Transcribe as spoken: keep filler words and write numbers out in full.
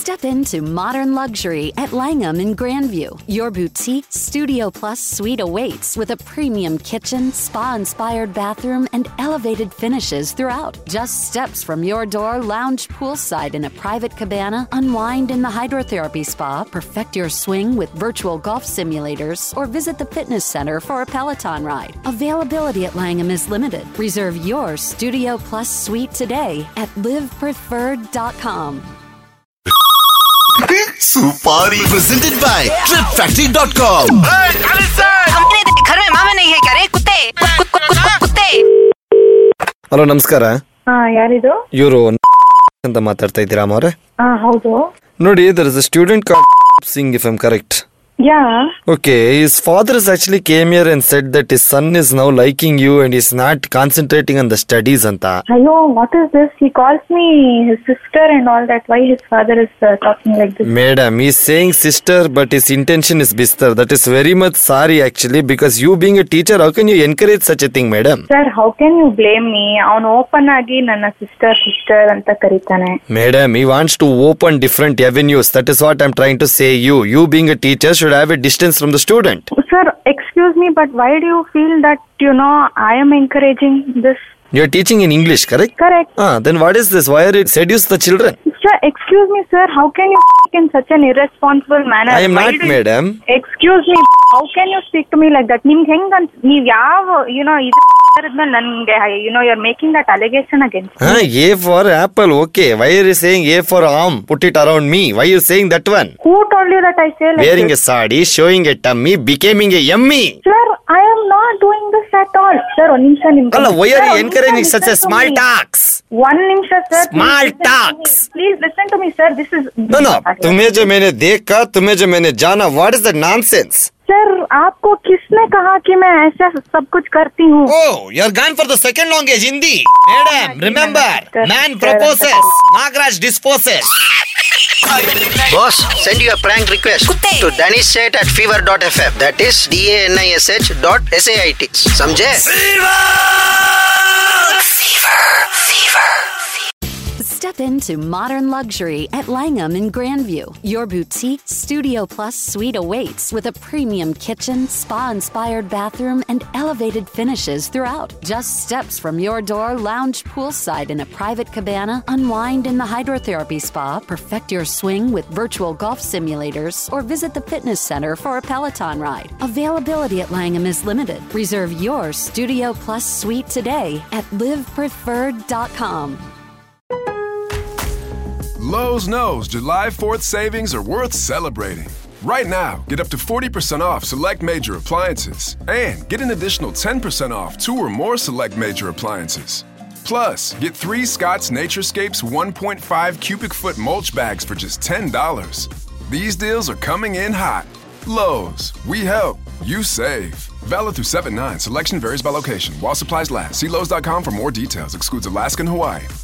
Step into modern luxury at Langham in Grandview. Your boutique Studio Plus suite awaits with a premium kitchen, spa-inspired bathroom, and elevated finishes throughout. Just steps from your door, lounge poolside in a private cabana, unwind in the hydrotherapy spa, perfect your swing with virtual golf simulators, or visit the fitness center for a Peloton ride. Availability at Langham is limited. Reserve your Studio Plus suite today at live preferred dot com. Supari presented by trip factory dot com. घर में मामा नहीं है क्या रे कुत्ते कुत्ते hello ನಮಸ್ಕಾರ. ಹಾ ಯಾರಿದು? ಇವರು ಅಂತ ಮಾತಾಡ್ತಾ ಇದ್ದೀರಾ ಅಮ್ಮ ಅವರೇ? ಹಾ ಹೌದು. ನೋಡಿ, there is a student called Singh, if I'm correct. Yeah. Okay, his father has actually came here and said that his son is now liking you and is not concentrating on the studies anta. Ayo, what is this? He calls me his sister and all that. Why his father is uh, talking like this? Madam, he's saying sister, but his intention is bistar. That is very much sorry actually, because you being a teacher, how can you encourage such a thing, madam? Sir, how can you blame me? Avanu open agi nanna sister sister anta karitane. Madam, he wants to open different avenues. That is what I'm trying to say you. You being a teacher should have a distance from the student. Sir, excuse me, but why do you feel that, you know, I am encouraging this? You're teaching in English, correct? Correct. Ah, then what is this? Why are you seduce the children? Sir, excuse me, sir. How can you speak in such an irresponsible manner? I am Why not, do you- madam. Excuse me. How can you speak to me like that? ನಿಮ್ಗೆ ಹೆಂಗ್ ಅನ್ಸ್ ನೀವ್ ಯಾವ, you know, ಇದ್ಮೇಲೆ ನನ್ಗೆ, you know, you're making that allegation against me. Ah, A for apple, okay. Why are you saying A for arm? Put it around me. Why are you saying that one? Who told you that I say like Wearing this? a sari, showing a tummy, becoming a yummy. Sir, I am not doing this at all. Sir, one ನಿಮಿಷ ನಿಮ್ಗೆ. Hello, why are Sir, you one encouraging ನಿಮಿಷ such a listen to small me. talks? One ನಿಮಿಷ sir. Small Please listen to talks. me. Please listen to me, sir. This is. No, no. तुम्हें जो मैंने देखा, तुम्हें जो मैंने जाना, what is the nonsense? Sir, आपको किसने कहा कि मैं ऐसा सब कुछ करती हूँ? Oh, you're gone for the second language, Hindi. Madam, remember, man proposes, Nagraj disposes. Boss, send you a prank request to danishset at fever dot f m. That is D A N I S H dot S A I T. समझे? Step into modern luxury at Langham in Grandview. Your boutique Studio Plus suite awaits with a premium kitchen, spa-inspired bathroom, and elevated finishes throughout. Just steps from your door, lounge poolside in a private cabana, unwind in the hydrotherapy spa, perfect your swing with virtual golf simulators, or visit the fitness center for a Peloton ride. Availability at Langham is limited. Reserve your Studio Plus suite today at live preferred dot com. Lowe's knows July fourth savings are worth celebrating. Right now, get up to forty percent off select major appliances and get an additional ten percent off two or more select major appliances. Plus, get three Scott's Naturescapes one point five cubic foot mulch bags for just ten dollars. These deals are coming in hot. Lowe's, we help, you save. Valid through seven nine. Selection varies by location. While supplies last. See Lowe's dot com for more details. Excludes Alaska and Hawaii.